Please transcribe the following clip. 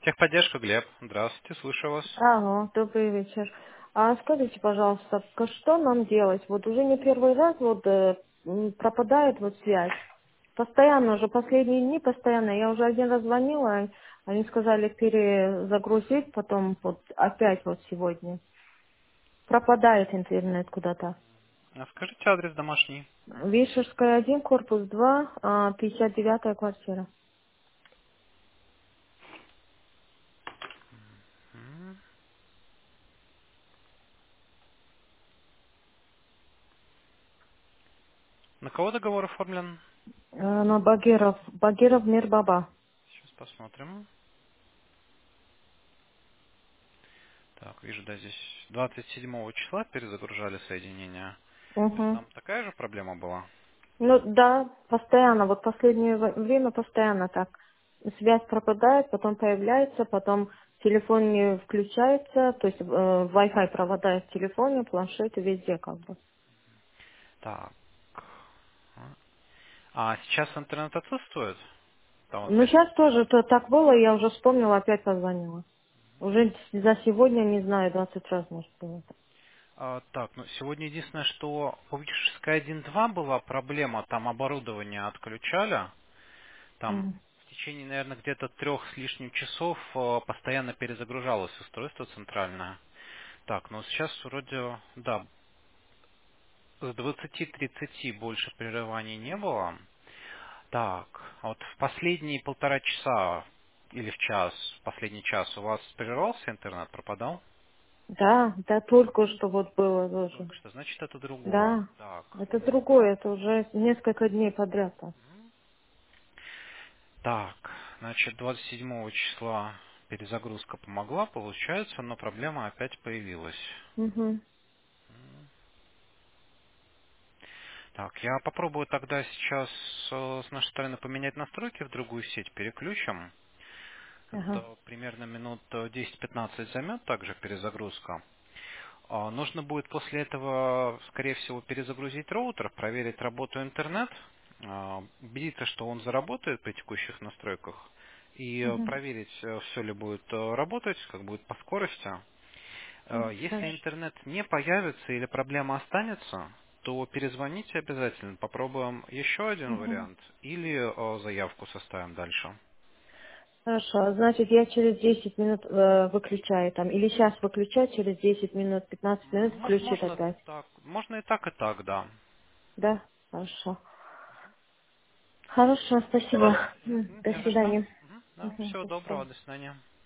Техподдержка, Глеб. Здравствуйте, слушаю вас. Ага, добрый вечер. А скажите, пожалуйста, что нам делать? Вот уже не первый раз вот пропадает вот связь. Постоянно уже, последние дни постоянно. Я уже один раз звонила, они сказали перезагрузить, потом вот опять вот сегодня. Пропадает интернет куда-то. А скажите адрес домашний. Вишерская 1, корпус 2, 59-я квартира. М. На кого договор оформлен? На Багиров Мирбаба. Сейчас посмотрим. Так, вижу, да, здесь 27 числа перезагружали соединение. То есть Угу. там такая же проблема была? Ну да, постоянно, вот последнее время постоянно так. Связь пропадает, потом появляется, потом телефон не включается, то есть Wi-Fi провода в телефоне, планшете, везде как бы. Так. А сейчас интернет отсутствует? Там вот Ну 5 сейчас минут назад. тоже то так было, я уже вспомнила, опять позвонила. Уже за сегодня, не знаю, 20 раз, может, было. Так, ну сегодня единственное, что по Вишерской 1.2 была проблема, там оборудование отключали. Там Мгм. в течение, наверное, где-то 3 с лишним часов постоянно перезагружалось устройство центральное. Так, ну сейчас вроде, да, с 20:30 больше прерываний не было. Так, а вот в последние 1,5 часа или в час, последний час у вас прервался интернет, пропадал? Да, да, только что вот было тоже. Только что, значит, это другое. Да, Так, это другое, это уже несколько дней подряд. Так. так, значит, 27 числа перезагрузка помогла, получается, но проблема опять появилась. Мгм. Так, я попробую тогда сейчас с нашей стороны поменять настройки в другую сеть, переключим. Ага. Это примерно минут 10-15 займет также перезагрузка. Нужно будет после этого, скорее всего, перезагрузить роутер, проверить работу интернет, убедиться, что он заработает при текущих настройках, и Мгм. проверить, все ли будет работать, как будет по скорости. Если Хорошо. интернет не появится или проблема останется, то перезвоните обязательно, попробуем еще один Мгм. вариант или заявку составим дальше. Хорошо, значит, я через 10 минут выключаю там, или сейчас выключаю, через 10 минут, 15 минут включит Можно опять. так, можно и так, да. Да? Хорошо. Хорошо, спасибо. До Не за что. свидания. Да, Мгм, всего до доброго, свидания. до свидания.